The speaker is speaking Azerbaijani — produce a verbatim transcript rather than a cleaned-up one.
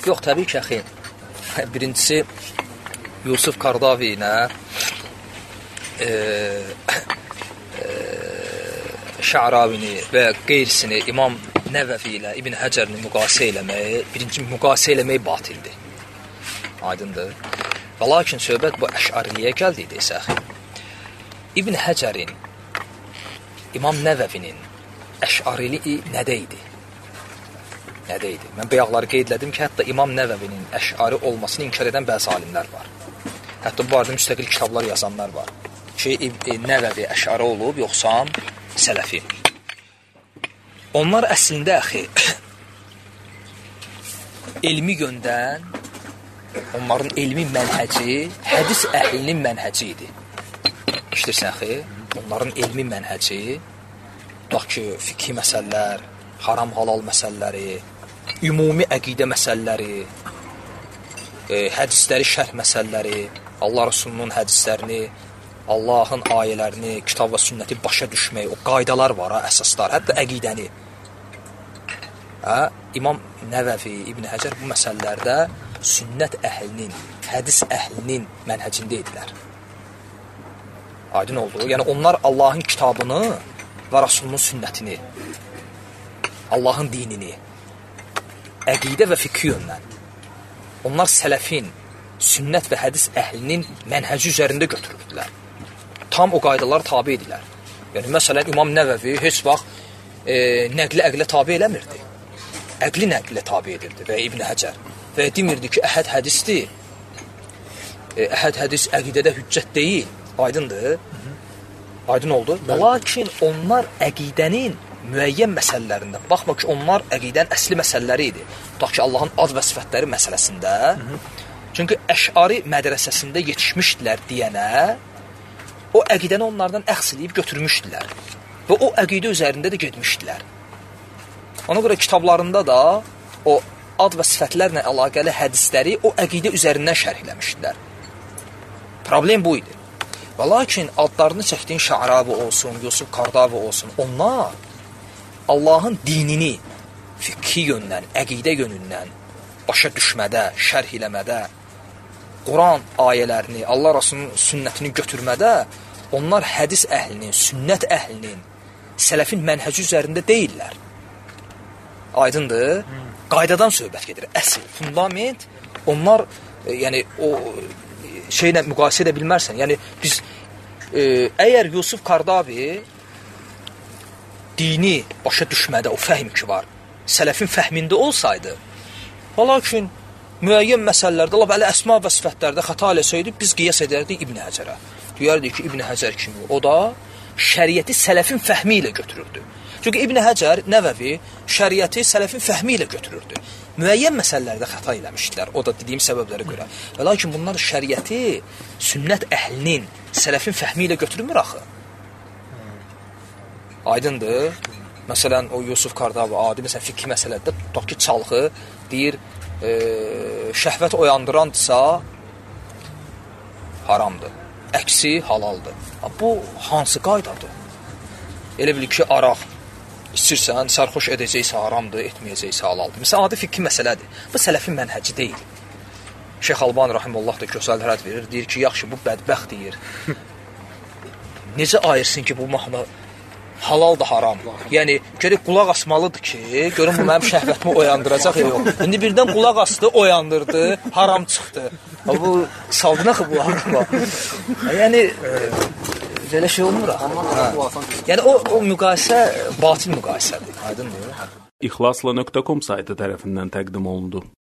Yox, təbii ki, əxi. Birincisi, Yusuf Qardavi ilə e, e, Şə'ravini və qeyrisini İmam Nəvəvi ilə İbn Həcərini müqayisə eləmək, birinci müqayisə eləmək batildir. Aydındır. Və lakin söhbət bu əş'ariliyə gəldiydi isə, İbn Həcərin, İmam Nəvəvinin əş'arili nədə idi? Nədə idi? Mən bayaqları qeyd elədim ki, hətta İmam Nəvəvinin əş'ari olmasını inkar edən bəzi alimlər var. Hətta bu arada müstəqil kitablar yazanlar var. Ki, Nəvəvi əş'ari olub, yoxsa sələfi. Onlar əslində, əxi, elmi yöndən, onların elmi mənhəci, hədis əhlinin mənhəci idi. İşdirsən, əxi, onların elmi mənhəci, tutaq ki, fikhi məsələlər, haram halal məsələləri, ümumi əqidə məsələləri, e, hədisləri, şərh məsələləri, Allah Rasulunun hədislərini, Allahın ayələrini, kitab və sünnəti başa düşmək, o qaydalar var, ha, əsaslar, hətta əqidəni. Hə? İmam Nəvəvi, İbn Həcər bu məsələlərdə sünnət əhlinin, hədis əhlinin mənhəcində idilər. Aydın oldu. Yəni, onlar Allahın kitabını və Rasulunun sünnətini, Allahın dinini, əqidə və fikri yöndən, onlar sələfin, sünnət və hədis əhlinin mənhəci üzərində götürürdülər. Tam o qaydalar tabi edilər. Yəni, məsələn, İmam Nəvəvi heç vaxt e, nəqli əqlə tabi eləmirdi. Əqli nəqlə tabi edirdi və İbn Həcər. Və demirdi ki, əhəd hədisdir. E, əhəd hədis əqidədə hüccət deyil. Aydındır. Aydın oldu. Və lakin onlar əqidənin müəyyən məsələlərində, baxma ki, onlar əqidənin əsli məsələləri idi. Tutaq ki, Allahın ad və sifətləri məsələsində, çünki əş'ari mədrəsəsində yetişmişdilər deyənə, o əqidəni onlardan əxs edib götürmüşdülər və o əqidə üzərində də getmişdilər. Ona görə kitablarında da o ad və sifətlərlə əlaqəli hədisləri o əqidə üzərindən şərhləmişdilər. Problem bu idi. Və lakin adlarını çəkdiyin Şə'ravi olsun, Yusuf Qardavi olsun, onlar Allahın dinini fikhi yöndən, əqidə yönündən başa düşmədə, şərh eləmədə, Quran ayələrini, Allah Rasulunun sünnətini götürmədə, onlar hədis əhlinin, sünnət əhlinin, sələfin mənhəci üzərində deyirlər. Aydındır? Hmm. Qaydadan söhbət gedir. Əsl, fundament, onlar, e, yəni, o şeylə müqayisə edə bilmərsən. Yəni, biz, e, əgər Yusuf Qardavi dini başa düşmədə, o fəhm ki var, sələfin fəhmində olsaydı, lakin müəyyən məsələlərdə, Allah bəli, əsma və sifətlərdə xəta eləsəydi, biz qiyas edərdik İbn Həcərə. Deyərdik ki, İbn Həcər kimi, o da şəriəti sələfin fəhmi ilə götürürdü. Çünki İbn Həcər, Nəvəvi, şəriəti sələfin fəhmi ilə götürürdü. Müəyyən məsələlərdə xəta eləmişdilər, o da dediyim səbəblərə görə. Və lakin bunlar şəriəti sünnət əhlinin, sələfin fəhmi ilə götürmür axı. Aydındır. Məsələn, o Yusuf Qardavi, adi, məsələn, fikri məsələdə, tutaq ki, çalğı, deyir, e, şəhvət oyandırandırsa, haramdır. Əksi halaldır. Bu, hansı qaydadır? Elə bilir ki, araq içirsən, sərxoş edəcəksə haramdır, etməyəcəksə halaldır. Məsələn, adi fikri məsələdir. Bu, sələfin mənhəci deyil. Şeyx Albani Rahimullah da gözəl rədd verir, deyir ki, yaxşı, bu bədbəxt deyir. Necə ayırsın ki, bu mahnı halal da haram. Yəni, görək, qulaq asmalıdır ki, görün, bu mənim şəhvətimi oyandıracaq ya yox. İndi birdən qulaq asdı, oyandırdı, haram çıxdı. Bu, saldı nəxi bu haqqıma. Yəni, belə şey olmur axı. Yəni, o, o müqayisə, batil müqayisədir. Aydın deyil. İxlasla nöqtə com saytı tərəfindən təqdim olundu.